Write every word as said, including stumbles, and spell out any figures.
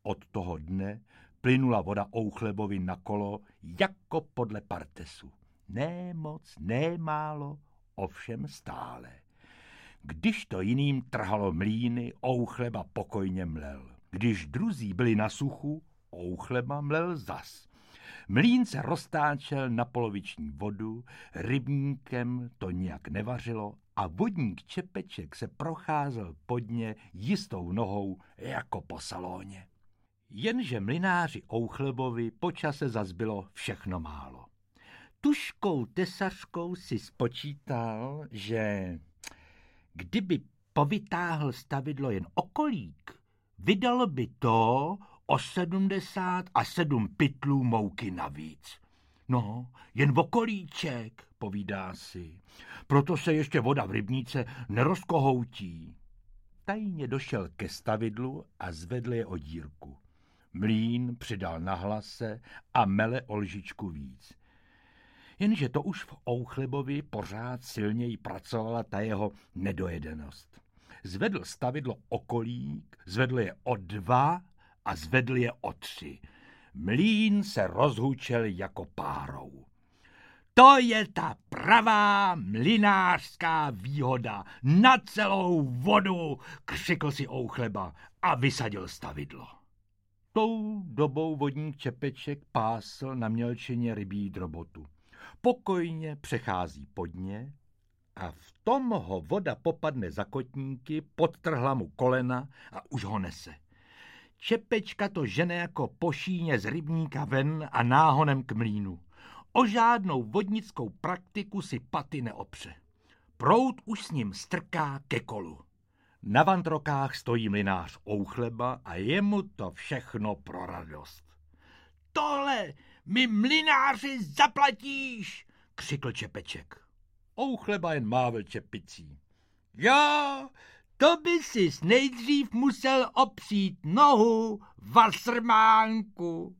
Od toho dne plynula voda Ouchlebovi na kolo jako podle partesu. Ne moc, ne málo, ovšem stále. Když to jiným trhalo mlýny, Ouchleba pokojně mlel. Když druzí byli na suchu, Ouchleba mlel zas. Mlýn se roztáčel na poloviční vodu, rybníkem to nijak nevařilo a vodník Čepeček se procházel pod ně jistou nohou jako po salóně. Jenže mlynáři Ouchlebovi po čase zas bylo všechno málo. Tužkou tesařkou si spočítal, že kdyby povytáhl stavidlo jen okolík, vydalo by to o sedmdesát a sedm pytlů mouky navíc. No, jen vokolíček, povídá si, proto se ještě voda v rybníce nerozkohoutí. Tajně došel ke stavidlu a zvedl je o dírku. Mlýn přidal na hlase a mele o lžičku víc. Jenže to už v Ouchlebovi pořád silněji pracovala ta jeho nedojedenost. Zvedl stavidlo o kolík, zvedl je o dva a zvedl je o tři. Mlýn se rozhučel jako párou. To je ta pravá mlynářská výhoda na celou vodu, křikl si Ouchleba a vysadil stavidlo. Tou dobou vodník Čepeček pásl na mělčině rybí drobotu. Pokojně přechází pod ně a v tom ho voda popadne za kotníky, podtrhla mu kolena a už ho nese. Čepečka to žene jako po šíně z rybníka ven a náhonem k mlýnu. O žádnou vodnickou praktiku si paty neopře. Proud už s ním strká ke kolu. Na vantrokách stojí mlynář Ouchleba a je mu to všechno pro radost. Tohle mi mlynáři zaplatíš, křikl Čepeček. Ouchleba jen mávl čepicí. Jo, to by sis nejdřív musel opřít nohu, Wassermánku.